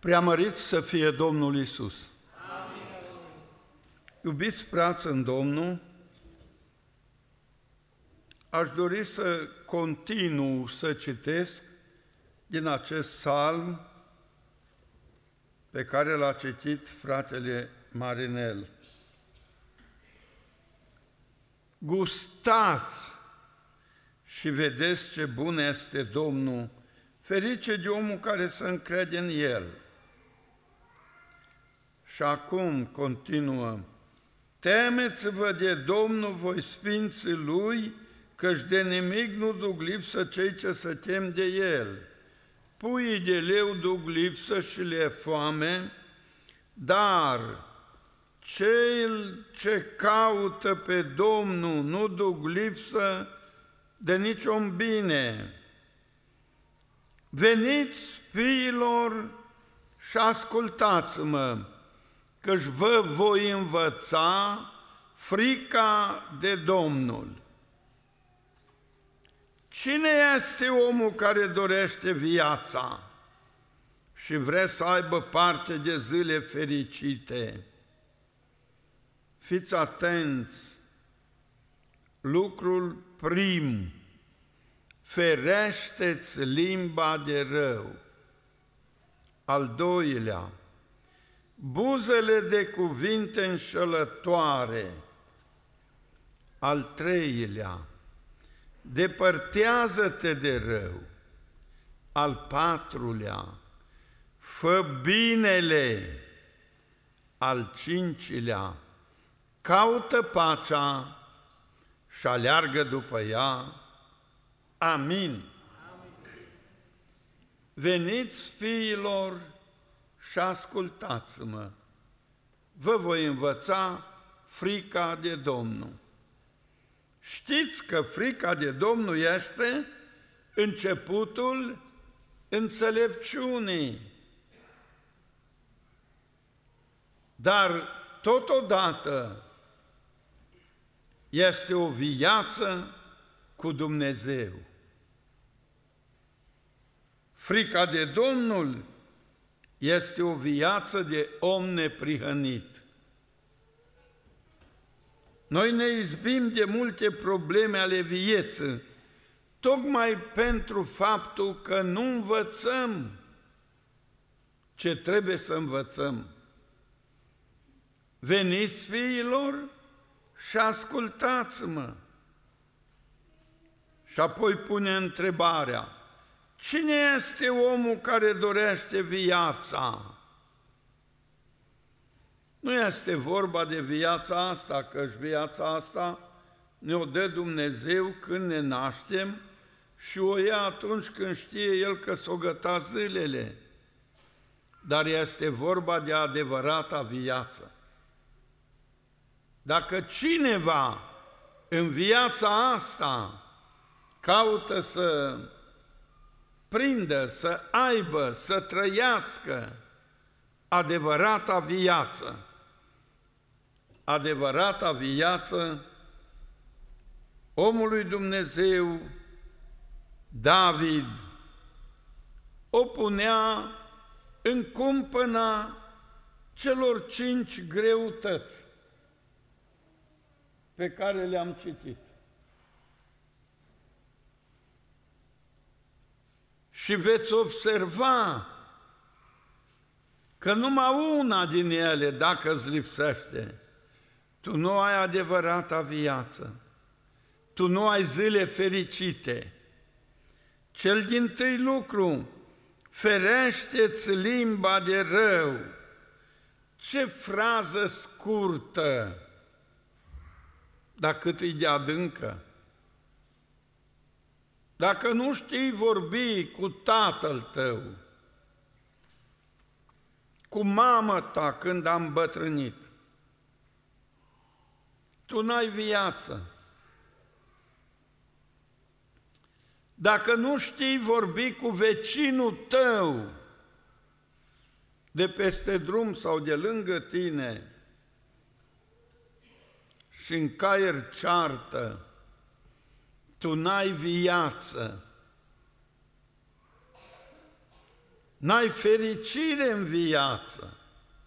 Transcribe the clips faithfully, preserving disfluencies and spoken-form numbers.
Preamărit să fie Domnul Iisus! Iubiți frați în Domnul, aș dori să continu să citesc din acest psalm pe care l-a citit fratele Marinel. Gustați și vedeți ce bun este Domnul, ferice de omul care se încrede în El. Și acum continuăm. Temeți-vă de Domnul, voi sfinții Lui, căci de nimic nu duc lipsă cei ce se tem de El. Puii de leu duc lipsă și le e foame, dar cei ce caută pe Domnul nu duc lipsă de niciun bine. Veniți, fiilor, și ascultați-mă, căci vă voi învăța frica de Domnul. Cine este omul care dorește viața și vrea să aibă parte de zile fericite? Fiți atenți, lucrul prim, ferește-ți limba de rău. Al doilea, buzele de cuvinte înșelătoare. Al treilea, depărtează-te de rău. Al patrulea, fă binele. Al cincilea, caută pacea și aleargă după ea. Amin. Veniți, fiilor, și ascultați-mă, vă voi învăța frica de Domnul. Știți că frica de Domnul este începutul înțelepciunii, dar totodată este o viață cu Dumnezeu. Frica de Domnul este o viață de om neprihănit. Noi ne izbim de multe probleme ale vieții, tocmai pentru faptul că nu învățăm ce trebuie să învățăm. Veniți, fiilor, și ascultați-mă. Și apoi pune întrebarea, cine este omul care dorește viața? Nu este vorba de viața asta, căci viața asta ne-o dă Dumnezeu când ne naștem și o ia atunci când știe El că s-o găta zilele. Dar este vorba de adevărata viață. Dacă cineva în viața asta caută să prindă, să aibă, să trăiască adevărata viață, adevărata viață, omul lui Dumnezeu, David, o punea în cumpăna celor cinci greutăți pe care le-am citit. Și veți observa că numai una din ele, dacă îți lipsește, tu nu ai adevărata viață, tu nu ai zile fericite. Cel dintâi lucru, ferește-ți limba de rău. Ce frază scurtă, dar cât e de adâncă. Dacă nu știi vorbi cu tatăl tău, cu mama ta când am îmbătrânit, tu n-ai viață. Dacă nu știi vorbi cu vecinul tău de peste drum sau de lângă tine și în caier ceartă, tu n-ai viață. n-ai fericire în viață.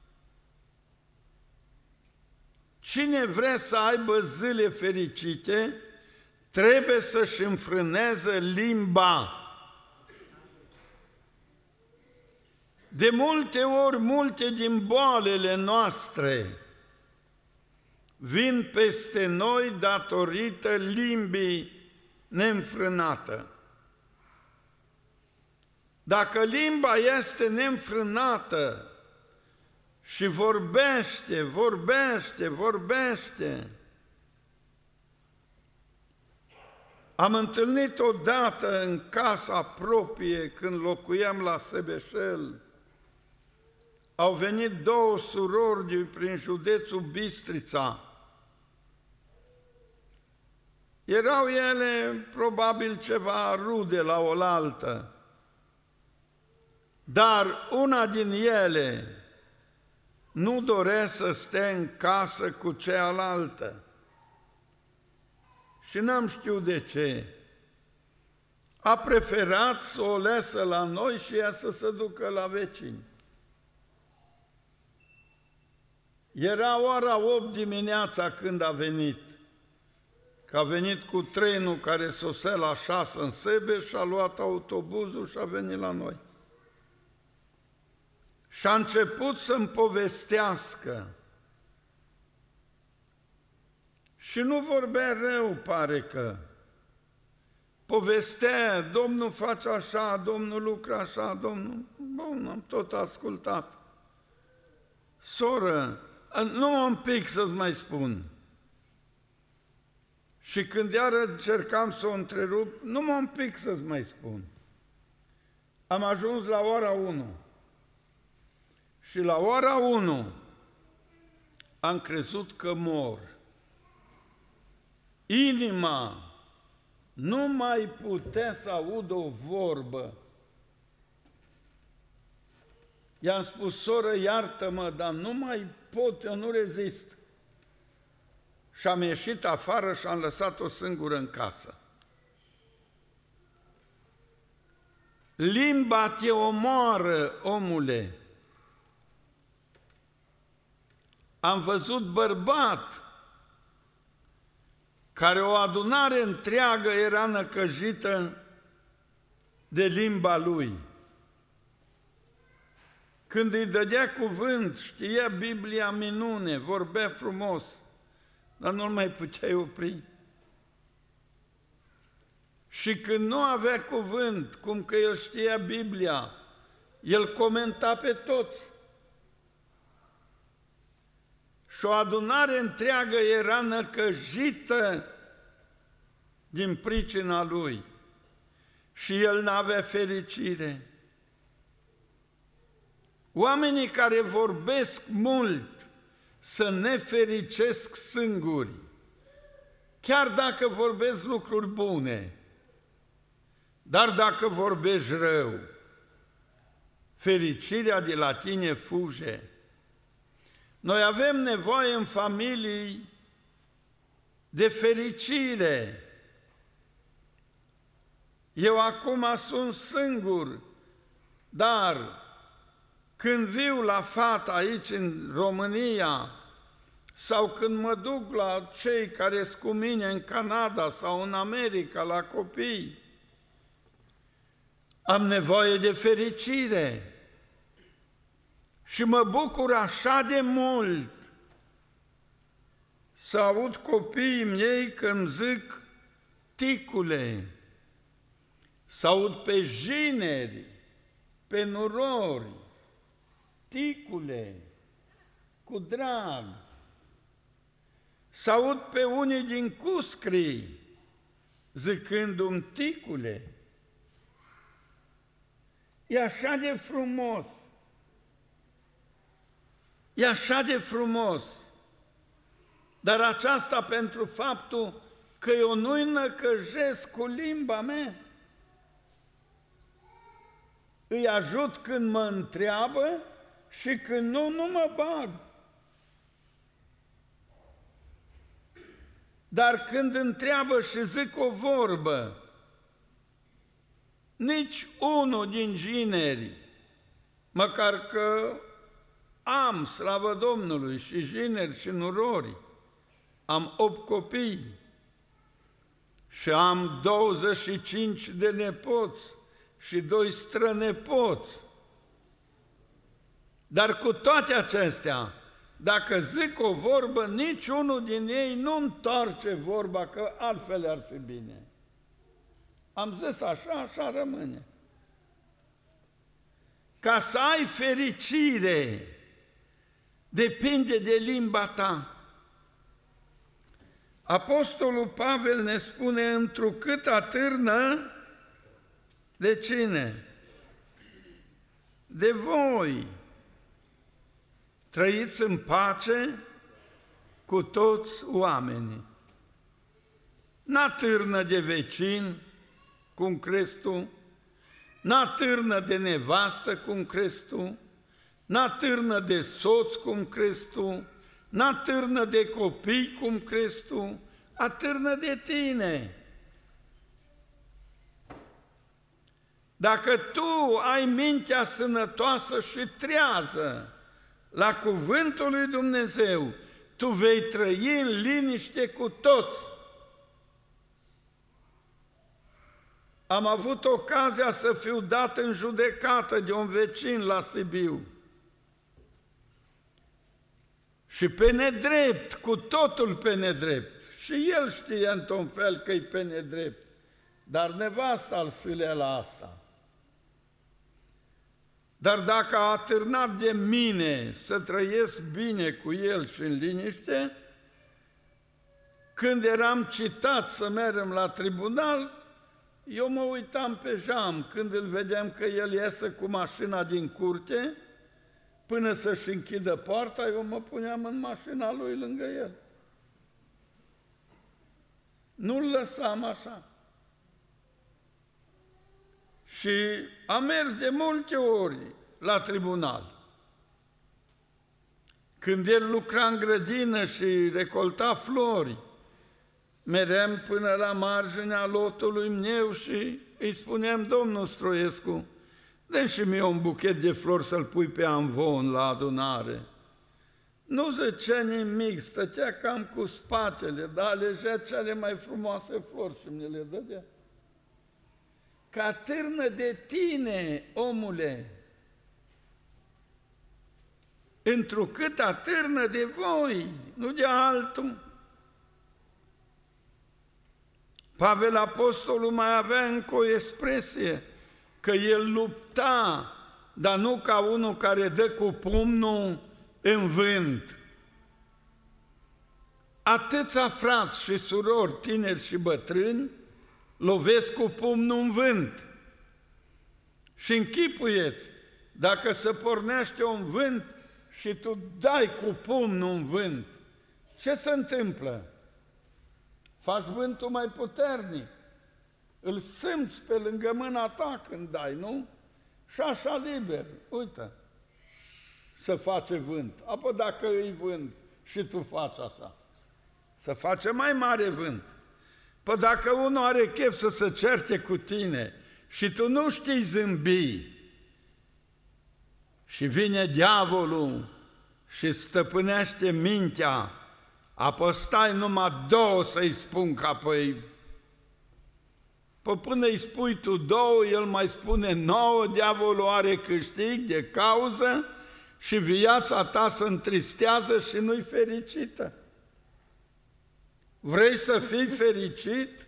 Cine vrea să aibă zile fericite, trebuie să-și înfrâneze limba. De multe ori, multe din boalele noastre vin peste noi datorită limbii neînfrânată. Dacă limba este neînfrânată și vorbește, vorbește, vorbește. Am întâlnit odată în casa proprie, când locuiam la Sebeșel, au venit două surori de prin județul Bistrița. Erau ele probabil ceva rude la oaltă, dar una din ele nu dorea să stea în casă cu cealaltă. Și n-am știut de ce. A preferat să o lăsă la noi și ea să se ducă la vecini. Era ora opt dimineața când a venit, că a venit cu trenul care sosea la șase în Sebeș și a luat autobuzul și a venit la noi. Și a început să-mi povestească. Și nu vorbea rău, pare că. Povestea, Domnul face așa, Domnul lucră așa, Domnul... Bun, am tot ascultat. Soră, nu un pic să-ți mai spun. Și când iară încercam să o întrerup, nu mă un pic să-ți mai spun. Am ajuns la ora unu. Și la ora unu am crezut că mor. Inima nu mai putea să audă o vorbă. I-am spus, soră, iartă-mă, dar nu mai pot, eu nu rezist. Și am ieșit afară și am lăsat-o singură în casă. Limba te omoară, omule. Am văzut bărbat care o adunare întreagă era năcăjită de limba lui. Când îi dădea cuvânt, știa Biblia minune, vorbea frumos, dar nu-l mai puteai opri. Și când nu avea cuvânt, cum că el știa Biblia, el comenta pe toți. Și o adunare întreagă era năcăjită din pricina lui. Și el n-avea fericire. Oamenii care vorbesc mult să ne fericesc singuri, chiar dacă vorbesc lucruri bune, dar dacă vorbești rău, fericirea de la tine fuge. Noi avem nevoie în familii de fericire. Eu acum sunt singur, dar când viu la fata aici în România sau când mă duc la cei care sunt cu mine în Canada sau în America, la copii, am nevoie de fericire. Și mă bucur așa de mult să aud copiii mei când zic ticule, să aud pe jineri, pe nurori, ticule, cu drag, să aud pe unii din Cuscri zicându-mi ticule. E așa de frumos. E așa de frumos, dar aceasta pentru faptul că eu nu-i năcăjesc cu limba mea. Îi ajut când mă întreabă și când nu, nu mă bag. Dar când întreabă și zic o vorbă, nici unul din gineri măcar că am, slavă Domnului, și jineri și nurori, am opt copii și am douăzeci și cinci de nepoți și doi strănepoți. Dar cu toate acestea, dacă zic o vorbă, niciunul din ei nu întoarce vorba, că altfel ar fi bine. Am zis așa, așa rămâne. Ca să ai fericire, depinde de limba ta. Apostolul Pavel ne spune, întrucât atârnă de cine? De voi. Trăiți în pace cu toți oamenii. N-atârnă de vecin, cum crezi tu, n-atârnă de nevastă, cum crezi tu, n-atârnă de soț, cum crezi tu, n-atârnă de copii, cum crezi tu, atârnă de tine. Dacă tu ai mintea sănătoasă și trează la cuvântul lui Dumnezeu, tu vei trăi în liniște cu toți. Am avut ocazia să fiu dat în judecată de un vecin la Sibiu. Și pe nedrept, cu totul pe nedrept. Și el știe într-un fel că e pe nedrept, dar nevasta îl sâlea la asta. Dar dacă a atârnat de mine să trăiesc bine cu el și în liniște, când eram citat să mergem la tribunal, eu mă uitam pe geam când îl vedeam că el iese cu mașina din curte, până să-și închidă poarta, eu mă puneam în mașina lui lângă el. Nu-l lăsam așa. Și am mers de multe ori la tribunal. Când el lucra în grădină și recolta flori, meream până la marginea lotului meu și îi spuneam, domnul Stroiescu, dă și mie un buchet de flori să-l pui pe amvon la adunare. Nu zicea nimic, stătea cam cu spatele, dar alegea cele mai frumoase flori și mi le dădea. Că atârnă de tine, omule, întrucât atârnă de voi, nu de altul. Pavel Apostolul mai avea încă o expresie, că el lupta, dar nu ca unul care dă cu pumnul în vânt. Atâția frați și surori, tineri și bătrâni, lovesc cu pumnul în vânt. Și închipuieți, dacă se pornește un vânt și tu dai cu pumnul în vânt, ce se întâmplă? Faci vântul mai puternic. Îl simți pe lângă mâna ta când dai, nu? Și așa liber, uite, să face vânt. Apoi dacă îi vânt și tu faci așa, să face mai mare vânt. Păi dacă unul are chef să se certe cu tine și tu nu știi zâmbi și vine diavolul și stăpânește mintea, apoi stai numai două să-i spun că apoi... Păi până îi spui tu două, el mai spune nouă, diavolul are câștig de cauză și viața ta se întristează și nu-i fericită. Vrei să fii fericit?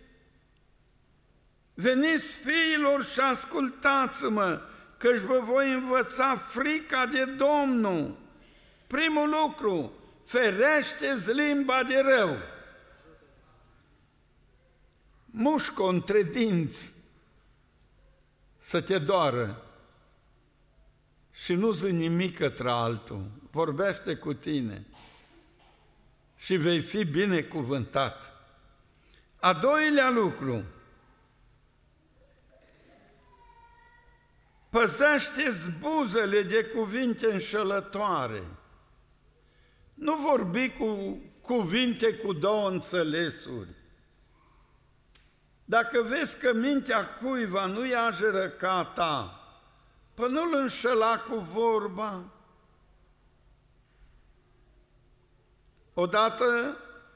Veniți, fiilor, și ascultați-mă, căci vă voi învăța frica de Domnul. Primul lucru, ferește-ți limba de rău. Mușcă între dinți să te doară și nu zi nimic către altul, vorbește cu tine și vei fi binecuvântat. A doilea lucru, păzește-ți buzele de cuvinte înșelătoare. Nu vorbi cu cuvinte cu două înțelesuri. Dacă vezi că mintea cuiva nu e ajeră ca ta, Păi nu-l înșela cu vorba. Odată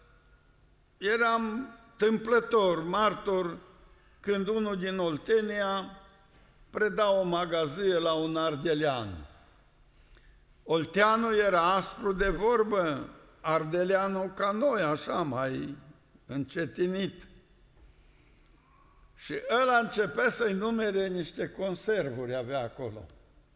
eram tâmplător, martor, când unul din Oltenia preda o magazie la un ardelean. Olteanul era aspru de vorbă, ardeleanul ca noi, așa, mai încetinit. Și ăla începea să-i numere niște conservuri, avea acolo.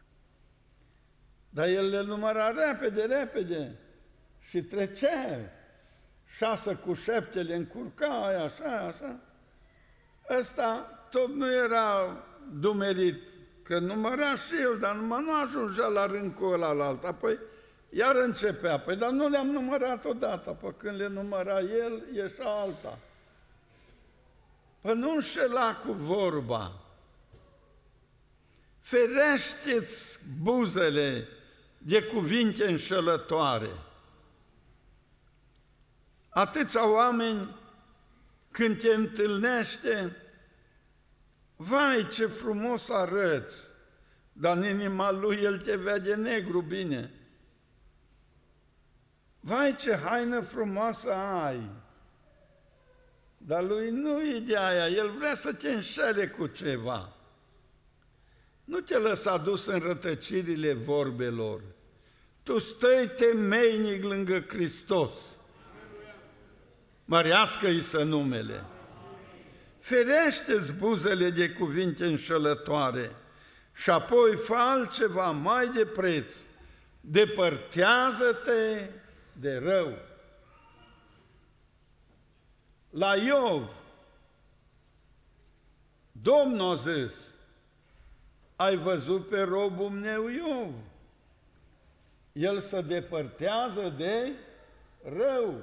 Dar el le număra repede, repede și trecea. Șase cu șapte le încurca, aia, așa, așa. Ăsta tot nu era dumerit, că număra și el, dar numai nu ajungea la râncul ăla la alta. Apoi iar începea, păi dar nu le-am numărat odată, pe când le număra el, ieșea alta. Păi nu înșela cu vorba. Ferește-ți buzele de cuvinte înșelătoare. Atâția oameni, când te întâlnește, vai, ce frumos arăți, dar în inima lui el te vede negru bine. Vai, ce haină frumoasă ai, dar lui nu e de aia, el vrea să te înșele cu ceva. Nu te lăsa dus în rătăcirile vorbelor. Tu stai temeinic lângă Hristos. Mărească-i să numele. Ferește-ți buzele de cuvinte înșelătoare și apoi fă altceva mai de preț. Depărtează-te de rău. La Iov, Domnul a zis, ai văzut pe robul meu Iov? El se depărtează de rău.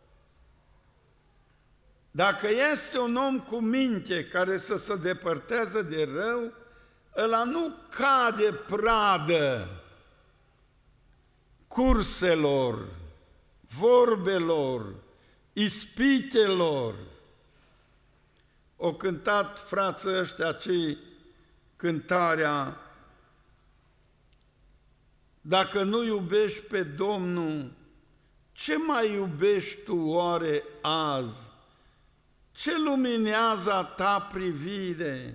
Dacă este un om cu minte care să se depărtează de rău, ăla nu cade pradă curselor, vorbelor, ispitelor. O cântat frații ăștia cei cântarea: dacă nu iubești pe Domnul, ce mai iubești tu oare azi? Ce luminează a ta privire?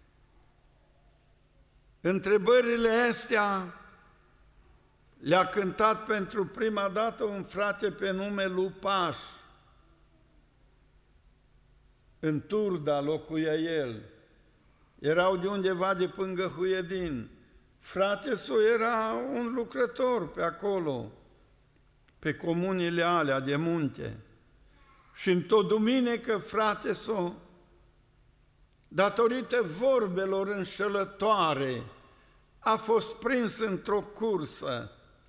Întrebările astea le-a cântat pentru prima dată un frate pe nume Lupaș. În Turda locuia el. Erau de undeva de pângă Huiedin. Frate său era un lucrător pe acolo, pe comunile alea de munte. Și într-o duminică, frate său, datorită vorbelor înșelătoare, a fost prins într-o cursă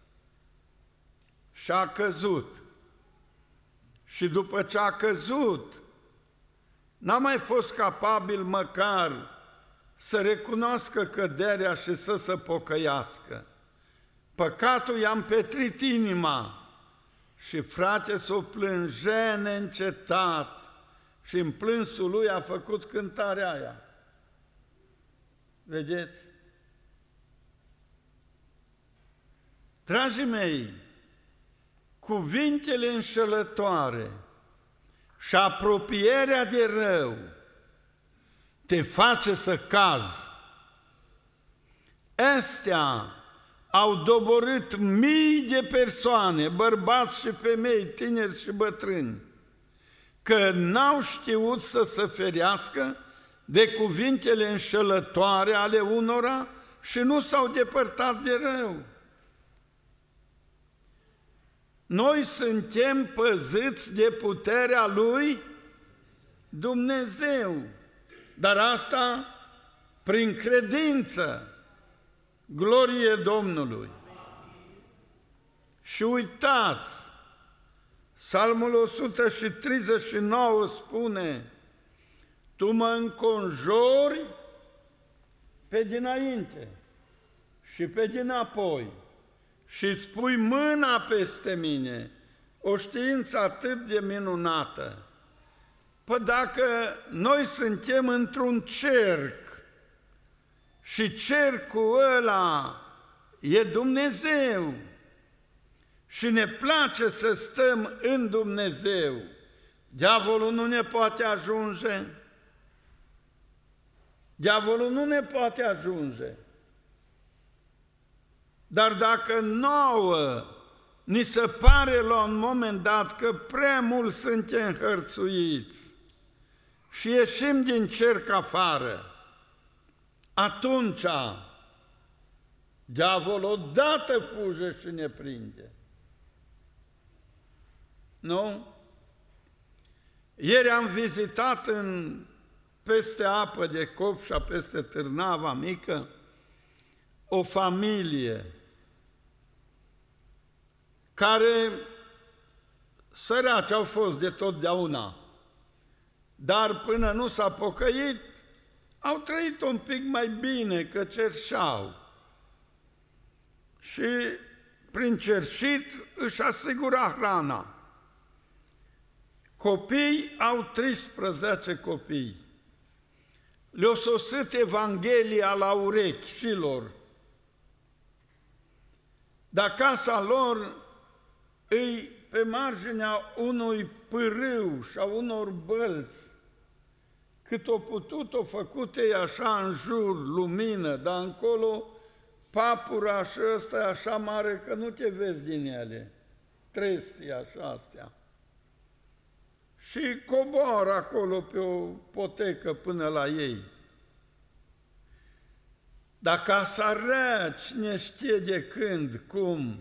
și a căzut. Și după ce a căzut, n-a mai fost capabil măcar să recunoască căderea și să se pocăiască. Păcatul i-a împetrit inima și frate s-o plângea neîncetat și în plânsul lui a făcut cântarea aia. Vedeți? Dragii mei, cuvintele înșelătoare și apropierea de rău te face să cazi. Astea au doborât mii de persoane, bărbați și femei, tineri și bătrâni, că n-au știut să se ferească de cuvintele înșelătoare ale unora și nu s-au depărtat de rău. Noi suntem păziți de puterea lui Dumnezeu, dar asta prin credință. Glorie Domnului! Și uitați, Psalmul o sută treizeci și nouă spune: tu mă înconjori pe dinainte și pe dinapoi și îți pui mâna peste mine, o știință atât de minunată. Păi dacă noi suntem într-un cerc Și cercul ăla e Dumnezeu. Și ne place să stăm în Dumnezeu. Diavolul nu ne poate ajunge. Diavolul nu ne poate ajunge. Dar dacă nouă ni se pare la un moment dat că prea mult suntem hărțuiți și ieșim din cerc afară, atunci diavolul odată fuge și ne prinde. Nu? Ieri am vizitat în, peste apă de Copșa, peste Târnava Mică, o familie care săraci au fost de totdeauna, dar până nu s-a pocăit, au trăit un pic mai bine, că cerșeau. Și prin cerșit își asigura hrana. Copiii au treisprezece copii. Le-a sosit Evanghelia la urechi și lor. Dar casa lor îi pe marginea unui pârâu și a unor bălți. Cât o putut, o făcut ei așa în jur, lumină, dar încolo papura și ăsta e așa mare că nu te vezi din ele. Trestii așa astea. Și coboară acolo pe o potecă până la ei. Dar casa rea, cine știe de când, cum,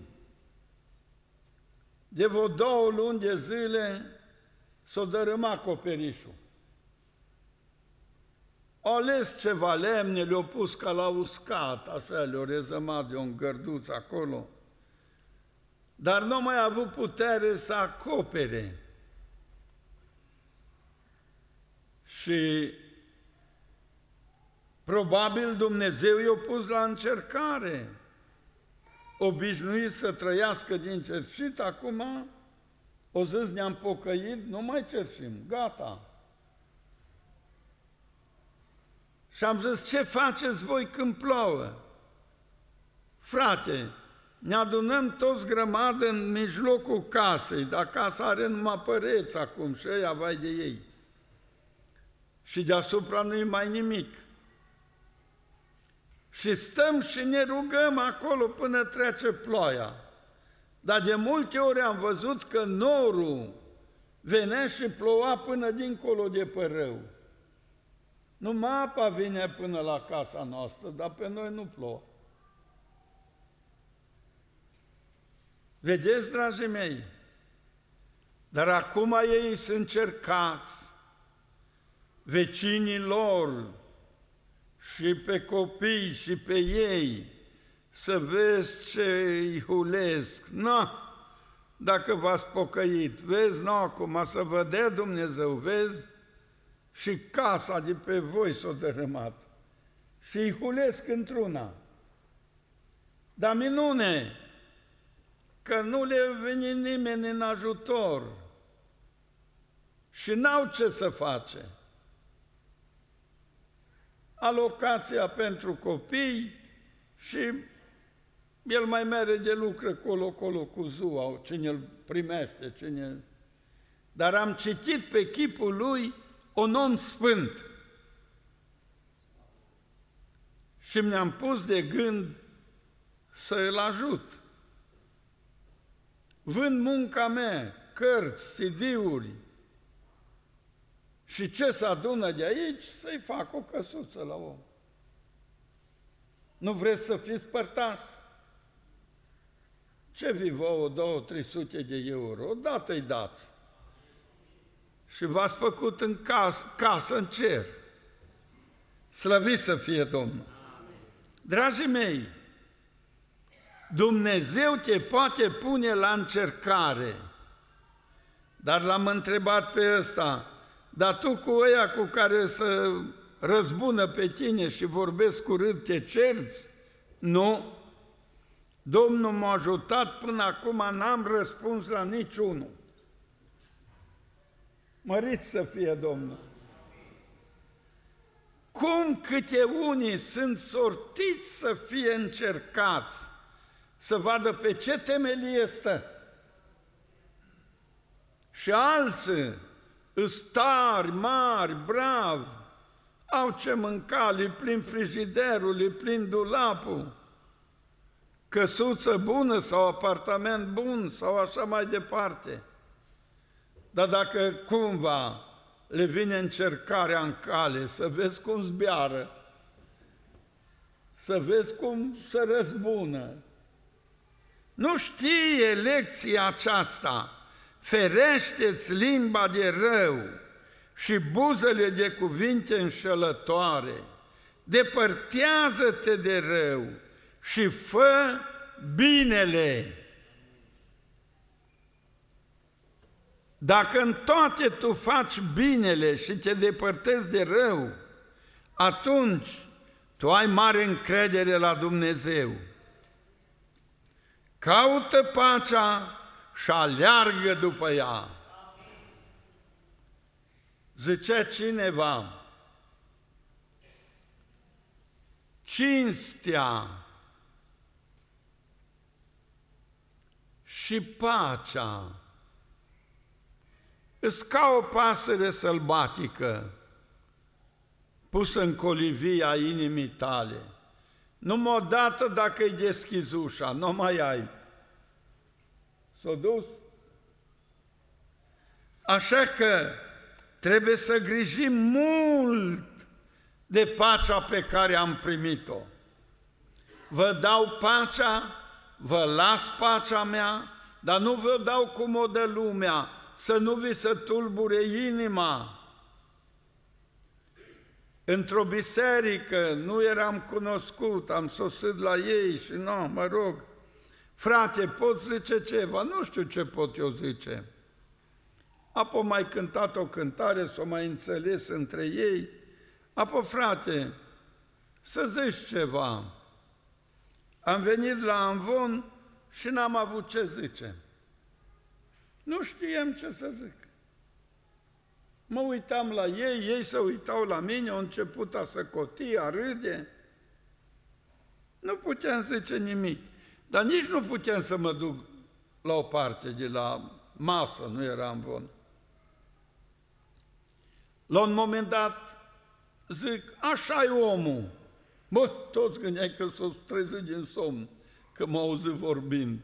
de vreo două luni de zile s-o dărâma acoperișul. Au ales ceva lemne, le-au pus ca la uscat, așa, le-au rezămat de un gărduț acolo, dar nu mai a avut putere să acopere. Și probabil Dumnezeu i-a pus la încercare. Obișnuit să trăiască din cerșit, acum o zis ne-am pocăit, nu mai cerșim, gata. Și am zis, ce faceți voi când plouă? Frate, ne adunăm toți grămadă în mijlocul casei, dar casa are numai păreți acum și ăia vai de ei. Și deasupra nu-i mai nimic. Și stăm și ne rugăm acolo până trece ploaia. Dar de multe ori am văzut că norul venea și ploua până dincolo de părău. Numai apa vine până la casa noastră, dar pe noi nu plouă. Vedeți, dragii mei? Dar acum ei sunt încercați, vecinii lor și pe copii și pe ei, să vezi ce îi hulesc. Nu, dacă v-ați pocăit, vezi, nu acum, să vă dea Dumnezeu, vezi, și casa de pe voi s-a dărâmat și îi hulesc într-una. Dar minune, că nu le vine nimeni în ajutor și n-au ce să face. Alocația pentru copii și el mai mere de lucră colo-colo cu ziua, cine îl primește, cine... Dar am citit pe chipul lui un om sfânt și mi-am pus de gând să îl ajut. Vând munca mea, cărți, C D-uri și ce se adună de aici, să-i fac o căsuță la om. Nu vreți să fiți părtași? Ce vi vouă două, trei sute de euro? Odată îi dați. Și v-ați făcut în casă, casă în cer. Slăvit să fie Domnul! Dragii mei, Dumnezeu te poate pune la încercare, dar l-am întrebat pe ăsta, dar tu cu ăia cu care să răzbună pe tine și vorbesc urât, te cerți? Nu. Domnul m-a ajutat, până acum n-am răspuns la niciunul. Mărit să fie Domnul! cum câte unii sunt sortiți să fie încercați, să vadă pe ce temelie stă. Și alții îs tari, mari, bravi, au ce mânca, li plin frigiderul, li plin dulapul, căsuță bună sau apartament bun sau așa mai departe. Dar dacă cumva le vine încercarea în cale, să vezi cum zbiară, să vezi cum se răzbună, nu știe lecția aceasta, ferește-ți limba de rău și buzele de cuvinte înșelătoare, depărtează-te de rău și fă binele. Dacă în toate tu faci binele și te depărtezi de rău, atunci tu ai mare încredere la Dumnezeu. Caută pacea și aleargă după ea. Zicea cineva, cinstea și pacea îs ca o pasăre sălbatică pusă în colivia inimii tale. Numai odată dacă îi deschizi ușa, nu mai ai. S-a dus? Așa că trebuie să grijim mult de pacea pe care am primit-o. Vă dau pacea, vă las pacea mea, dar nu vă dau cum o dă lumea, să nu vi se tulbure inima. Într-o biserică, nu eram cunoscut, am sosit la ei și nu, mă rog, frate, poți zice ceva? Nu știu ce pot eu zice. Apoi mai cântat o cântare, s-o mai înțeles între ei. Apoi, frate, să zici ceva. Am venit la Amvon și n-am avut ce zice. Nu știam ce să zic. Mă uitam la ei, ei se uitau la mine, au început a să coti, a râde. Nu puteam zice nimic, dar nici nu puteam să mă duc la o parte de la masă, nu era Amvon. La un moment dat zic, așa e omul. Bă, toți gândeai că s-o trezit din somn, că m-au auzit vorbind.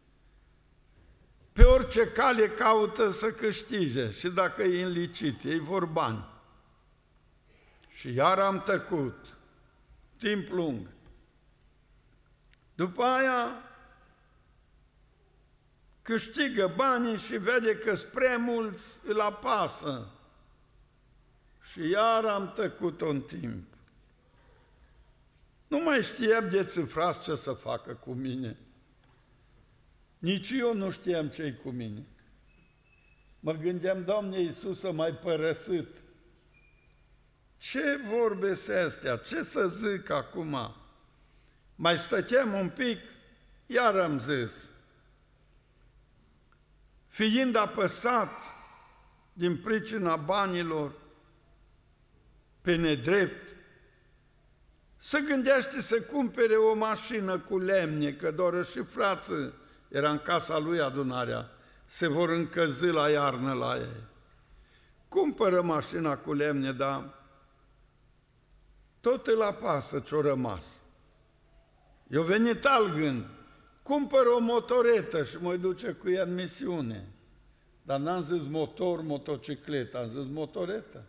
Pe orice cale caută să câștige și dacă e ilicit, ei vor bani. Și iar am tăcut, timp lung. După aia câștigă banii și vede că spre mulți îl apasă. Și iar am tăcut un timp. Nu mai știam de țifrați ce să facă cu mine. Nici eu nu știam ce-i cu mine. Mă gândeam, Doamne Iisus, mai părăsit. Ce vorbe sunt astea? Ce să zic acum? Mai stăteam un pic, iar am zis. Fiind apăsat din pricina banilor pe nedrept, să gândește să cumpere o mașină cu lemne, că doar și frață, era în casa lui adunarea, se vor încăzi la iarnă la ei. Cumpără mașina cu lemne, dar tot îl apasă ce-o rămas. Eu venit alt gând, cumpără o motoretă și mă duce cu ea în misiune. Dar n-am zis motor, motocicletă, am zis motoretă.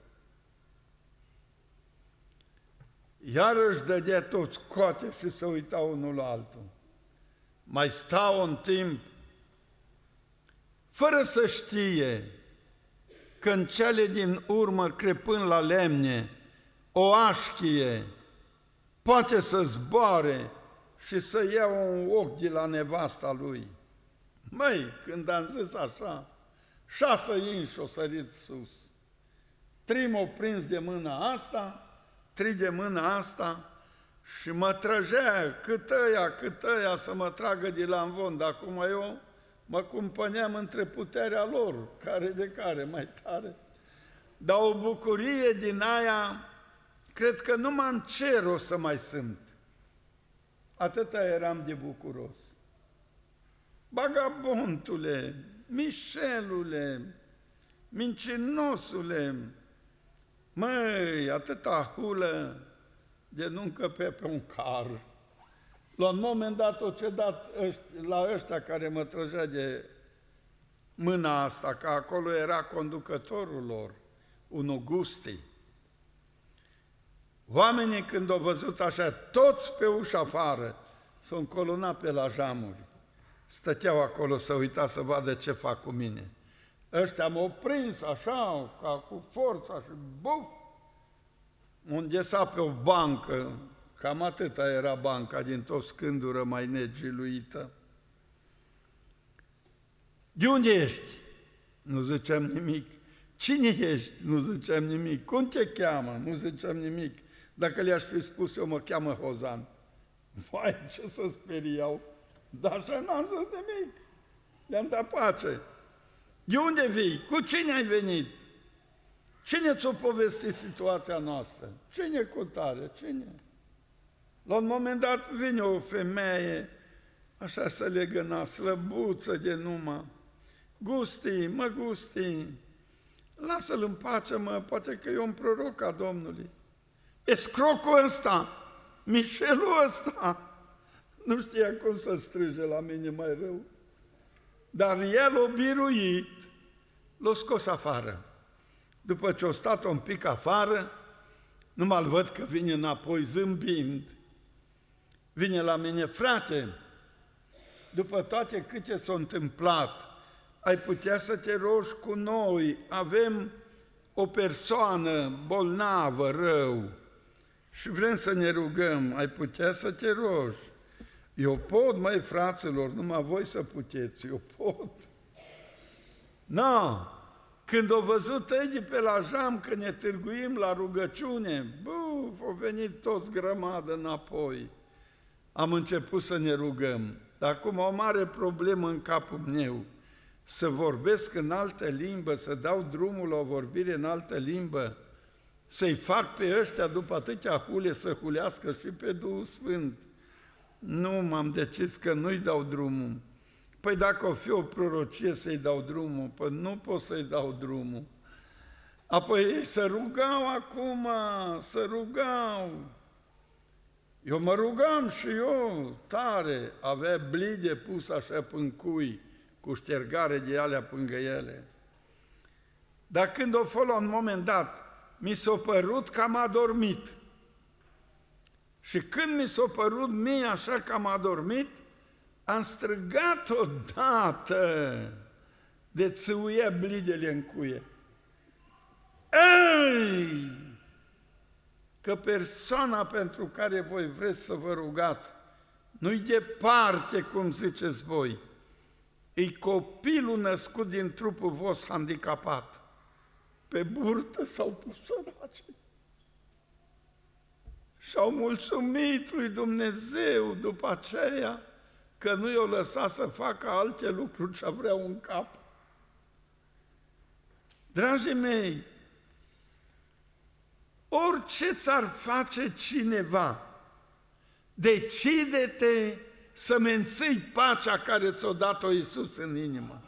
Iar își dădea toți coate și se uita unul la altul. Mai stau un timp, fără să știe că în cele din urmă, crepând la lemne, o așchie poate să zboare și să ia un ochi de la nevasta lui. Măi, când am zis așa, șase inși o sărit sus. Trei m-au prins de mâna asta, trei de mâna asta și mă trăgea cât ăia, cât ăia să mă tragă de la Amvon, dar acum eu mă cumpăneam între puterea lor, care de care, mai tare. Dar o bucurie din aia cred că numai în cer o să mai sunt. Atâta eram de bucuros. Bagabondule, Mișelule, mincinosule, măi, atâta hulă de nu încăpe pe un car. La un moment dat o cedat la ăștia care mă trăgea de mâna asta, că acolo era conducătorul lor, un Augusti. Oamenii când au văzut așa, toți pe ușa afară, s-au încolonat pe la jamuri. Stăteau acolo să uita să vadă ce fac cu mine. Ăștia m-au prins așa, ca cu forța și buf, unde s-a pe o bancă, cam atâta era banca, din tot scândură mai negiluită. De unde ești? Nu ziceam nimic. Cine ești? Nu ziceam nimic. Cum te cheamă? Nu ziceam nimic. Dacă le-aș fi spus eu, mă cheamă Hozan. Vai, ce să speriau! Dar așa n-am zis nimic. Le-am dat pace. De unde vii? Cu cine ai venit? Cine ți-o povesti situația noastră? Cine cu tare? Cine? La un moment dat vine o femeie, așa să legăna, slăbuță de numă. Gusti, mă Gusti, lasă-l în pace, mă, poate că e un proroc a Domnului. Escrocul ăsta, Mișelul ăsta, nu știa cum să strige la mine mai rău. Dar el a biruit, l-a scos afară. După ce a stat un pic afară, nu mă văd că vine înapoi zâmbind. Vine la mine, frate, după toate câte s-a întâmplat, ai putea să te rogi cu noi, avem o persoană bolnavă, rău, și vrem să ne rugăm, ai putea să te rogi. Eu pot, măi, fraților, numai voi să puteți, eu pot. Nu, când au văzut ei de pe la jam că ne târguim la rugăciune, buf, au venit toți grămadă înapoi. Am început să ne rugăm. Dar acum o mare problemă în capul meu, să vorbesc în altă limbă, să dau drumul la o vorbire în altă limbă, să-i fac pe ăștia după atâtea hule să hulească și pe Duhul Sfânt. Nu m-am decis că nu-i dau drumul. Păi dacă o fi o prorocie să-i dau drumul, păi nu pot să-i dau drumul. Apoi ei se rugau acum, se rugau. Eu mă rugam și eu tare, avea blide pus așa până cui, cu ștergare de alea pângă ele. Dar când o fost la un moment dat, mi s-a părut că am adormit. Și când mi s-a părut mie așa că am adormit, am strigat odată de țâuia blidele în cuie. Ei! Că persoana pentru care voi vreți să vă rugați nu-i departe, cum ziceți voi, e copilul născut din trupul vostru handicapat. Pe burtă s-au pus săraci. Și-au mulțumit lui Dumnezeu după aceea că nu i-o lăsat să facă alte lucruri ce vreau în cap. Dragii mei, orice ți-ar face cineva, decide-te să menții pacea care ți-o dat-o Iisus în inimă.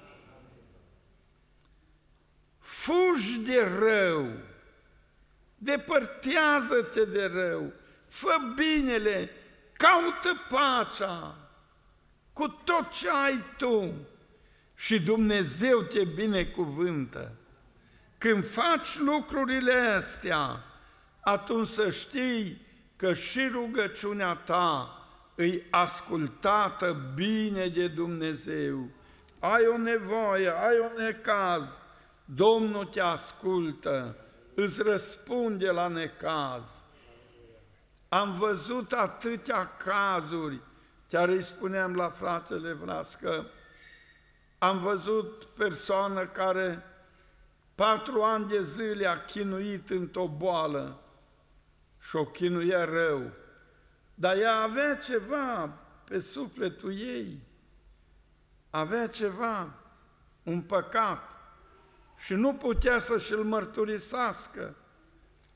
Fugi de rău, depărtează-te de rău, fă binele, caută pacea cu tot ce ai tu și Dumnezeu te binecuvântă. Când faci lucrurile astea, atunci să știi că și rugăciunea ta îi ascultată bine de Dumnezeu. Ai o nevoie, ai un necaz, Domnul te ascultă, îți răspunde la necaz. Am văzut atâtea cazuri, chiar îi spuneam la fratele Vlască, am văzut persoană care patru ani de zile a chinuit într-o boală și o chinuia rău, dar ea avea ceva pe sufletul ei, avea ceva, un păcat, și nu putea să și-l mărturisească.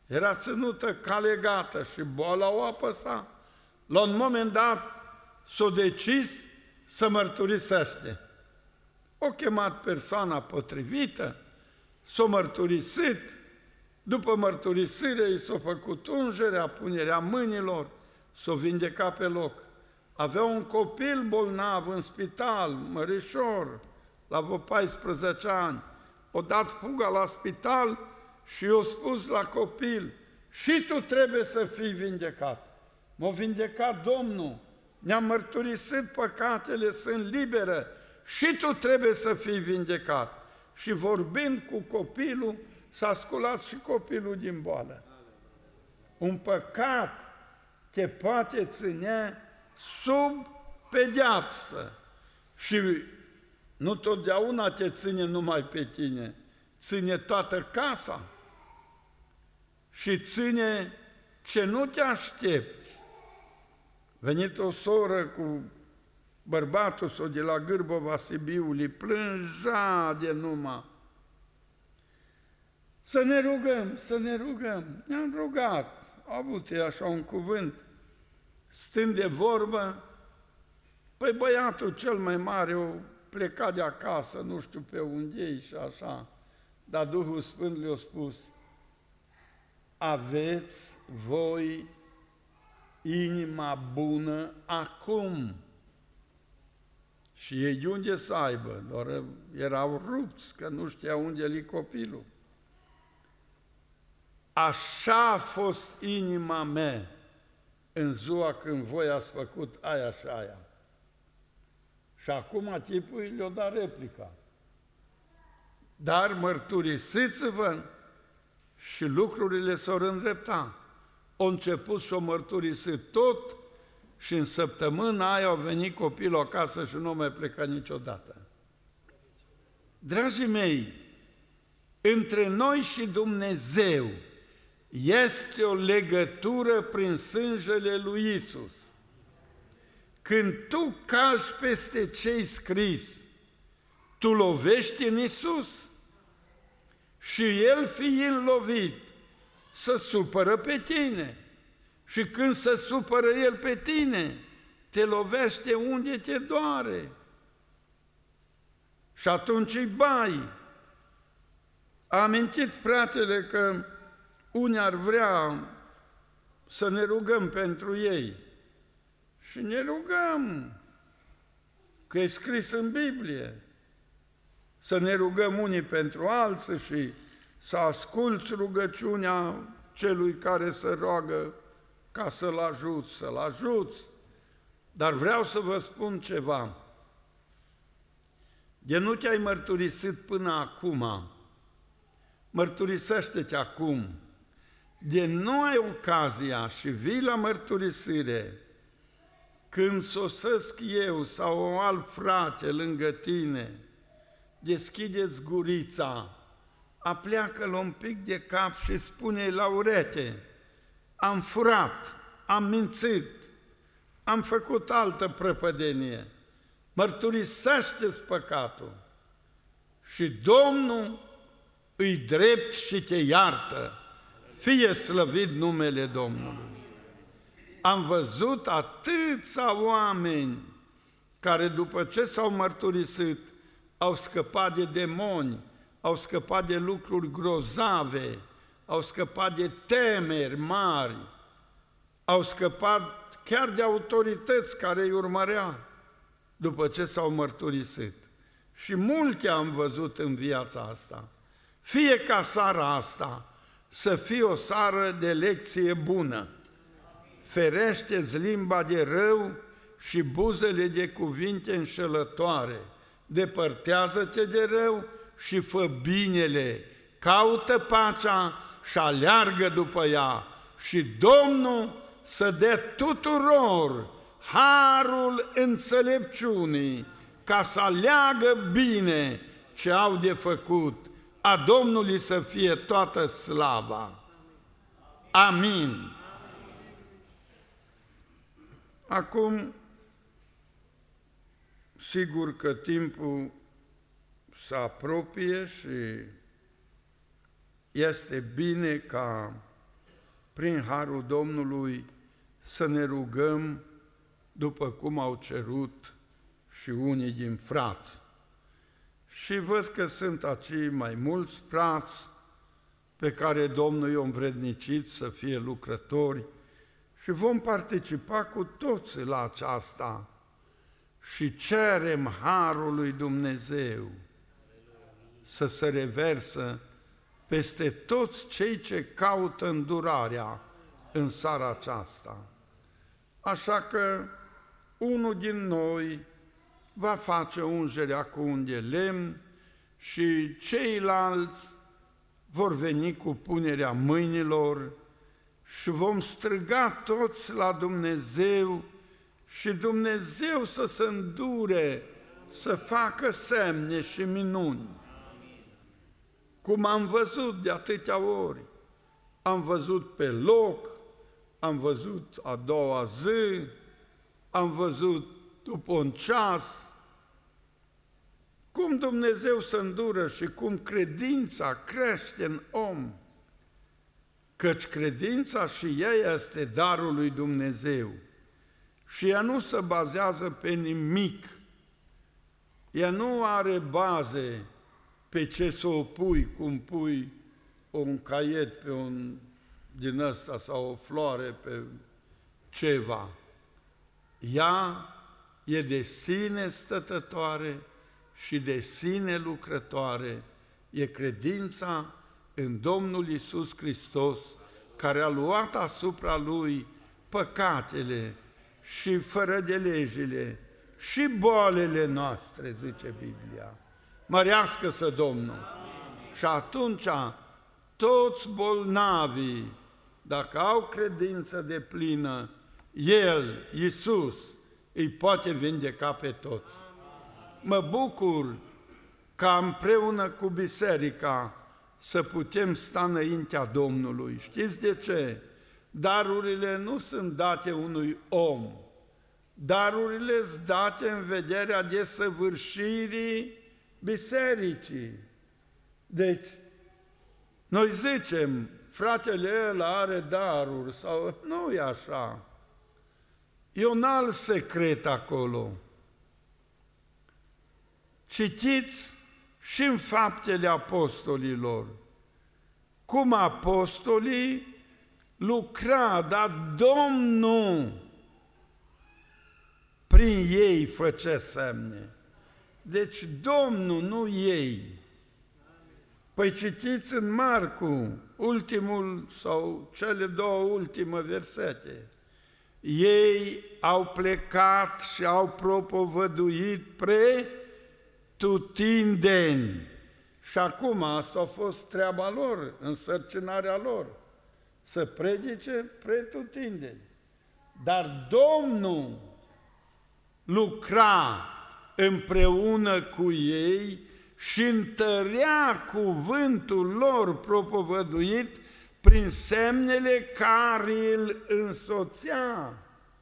era ținută ca legată și boala o apăsa. La un moment dat s-a decis să mărturisește. O chemat persoana potrivită, s-a mărturisit, după mărturisire i s-a făcut ungerea, punerea mâinilor, s-a vindecat pe loc. Avea un copil bolnav în spital, mărișor, la vreo paisprezece ani. O dat fuga la spital și i-a spus la copil, și tu trebuie să fii vindecat. M-a vindecat Domnul, ne-am mărturisit păcatele, sunt liberă, și tu trebuie să fii vindecat. Și vorbind cu copilul, s-a sculat și copilul din boală. Un păcat te poate ține sub pedeapsă și nu totdeauna te ține numai pe tine, ține toată casa și ține ce nu te aștepți. Venit o soră cu bărbatul său de la Gârbova Sibiului, plângea de numai. Să ne rugăm, să ne rugăm. Ne-am rugat. A avut ei așa un cuvânt. Stând de vorbă, păi băiatul cel mai mare o pleca de acasă, nu știu pe unde și așa, dar Duhul Sfânt le-a spus, aveți voi inima bună acum. Și ei de unde să aibă? Doar erau rupți, că nu știa unde li copilul. Așa a fost inima mea în ziua când voi ați făcut aia și aia. Și acum tipul le-o dat replica. Dar mărturisiți-vă și lucrurile s-au îndreptat. Au început și-o mărturisit tot și în săptămâna aia au venit copilul acasă și nu mai pleca niciodată. Dragii mei, între noi și Dumnezeu este o legătură prin sângele lui Iisus. Când tu calci peste ce-i scris, tu lovești în Iisus și El fiind lovit, se supără pe tine. Și când se supără El pe tine, te lovește unde te doare. Și atunci îi bai. A amintit fratele că unii ar vrea să ne rugăm pentru ei. Și ne rugăm, că e scris în Biblie, să ne rugăm unii pentru alții și să asculți rugăciunea celui care se roagă ca să-l ajuți, să-l ajuți. Dar vreau să vă spun ceva. De nu te-ai mărturisit până acum, mărturisește-te acum. De nu ai ocazia și vii la mărturisire, când sosesc eu sau un alt frate lângă tine, deschideți gurița, apleacă-l un pic de cap și spune-i la urete, am furat, am mințit, am făcut altă prăpădenie, mărturisește-ți păcatul și Domnul îi drept și te iartă, fie slăvit numele Domnului. Am văzut atâția oameni care după ce s-au mărturisit au scăpat de demoni, au scăpat de lucruri grozave, au scăpat de temeri mari, au scăpat chiar de autorități care îi urmărea după ce s-au mărturisit. Și multe am văzut în viața asta. Fie ca seara asta să fie o seară de lecție bună. Ferește-ți limba de rău și buzele de cuvinte înșelătoare. Depărtează-te de rău și fă binele. Caută pacea și aleargă după ea. Și Domnul să dea tuturor harul înțelepciunii ca să aleagă bine ce au de făcut. A Domnului să fie toată slava. Amin. Acum, sigur că timpul se apropie și este bine ca prin harul Domnului, să ne rugăm după cum au cerut și unii din frați. Și văd că sunt acei mai mulți frați pe care Domnul i-a învrednicit să fie lucrători și vom participa cu toți la aceasta și cerem harul lui Dumnezeu să se reversă peste toți cei ce caută îndurarea în seara aceasta. Așa că unul din noi va face ungerea cu un de lemn și ceilalți vor veni cu punerea mâinilor și vom striga toți la Dumnezeu și Dumnezeu să se îndure să facă semne și minuni. Cum am văzut de atâtea ori, am văzut pe loc, am văzut a doua zi, am văzut după un ceas, cum Dumnezeu se îndură și cum credința crește în om, căci credința și ea este darul lui Dumnezeu și ea nu se bazează pe nimic, ea nu are baze pe ce să o pui, cum pui un caiet pe un din ăsta sau o floare pe ceva. Ea e de sine stătătoare și de sine lucrătoare, e credința în Domnul Iisus Hristos, care a luat asupra Lui păcatele și fără de legile și boalele noastre, zice Biblia. Mărească-să Domnul! Amin. Și atunci toți bolnavii, dacă au credință deplină, El, Iisus, îi poate vindeca pe toți. Mă bucur ca împreună cu biserica să putem sta înaintea Domnului. Știți de ce? Darurile nu sunt date unui om. Darurile sunt date în vederea desăvârșirii bisericii. Deci, noi zicem, fratele ăla are daruri, sau nu e așa. E un alt secret acolo. Citiți și în Faptele Apostolilor, cum apostolii lucra, dar Domnul prin ei făcea semne. Deci Domnul, nu ei. Păi citiți în Marcu, ultimul sau cele două ultime versete. Ei au plecat și au propovăduit pretutindeni. Și acum asta a fost treaba lor, însărcinarea lor, să predice pretutindeni. Dar Domnul lucra împreună cu ei și întărea cuvântul lor propovăduit prin semnele care îl însoțea.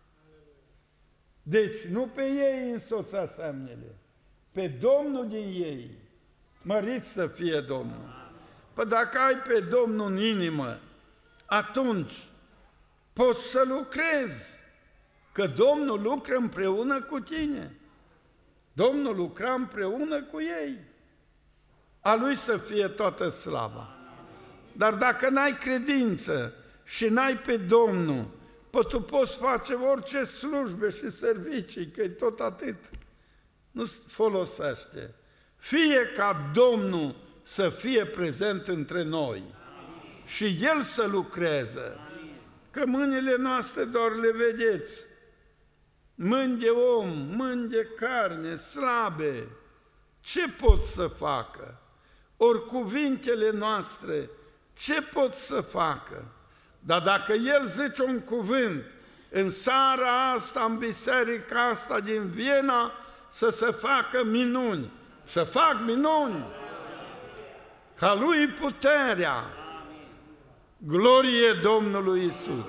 Deci nu pe ei însoțea semnele, pe Domnul din ei. Mărit să fie Domnul! Păi dacă ai pe Domnul în inimă, atunci poți să lucrezi, că Domnul lucră împreună cu tine. Domnul lucra împreună cu ei. A Lui să fie toată slava. Dar dacă n-ai credință și n-ai pe Domnul, păi tu poți face orice slujbe și servicii, că e tot atât. Nu folosește. Fie ca Domnul să fie prezent între noi și El să lucreze. Că mâinile noastre doar le vedeți. Mâini de om, mâini de carne, slabe. Ce pot să facă? Ori cuvintele noastre, ce pot să facă? Dar dacă El zice un cuvânt, în seara asta, în biserica asta din Viena, să se facă minuni, să fac minuni, ca Lui puterea, glorie Domnului Iisus.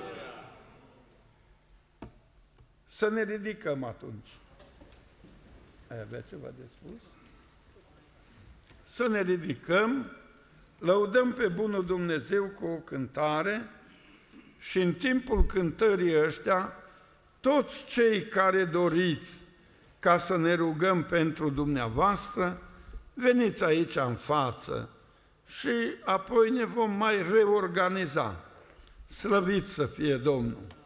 Să ne ridicăm atunci. Ai avea ceva de spus? Să ne ridicăm, lăudăm pe bunul Dumnezeu cu o cântare Și în timpul cântării ăștia, toți cei care doriți ca să ne rugăm pentru dumneavoastră, veniți aici în față și apoi ne vom mai reorganiza. Slăvit să fie Domnul!